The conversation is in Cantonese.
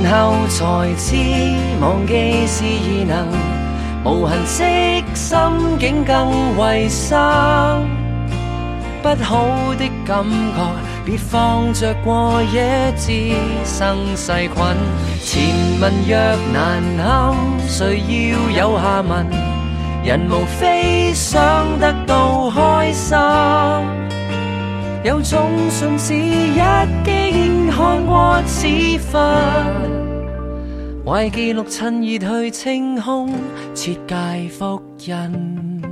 後才知忘記是異能，無痕跡心境更為生。不好的感覺別放着過夜，滋生細菌。前文若難堪，誰要有下文？人無非想得到開心，有種信紙一經看過此分，壞記錄趁熱去清空，切戒複印。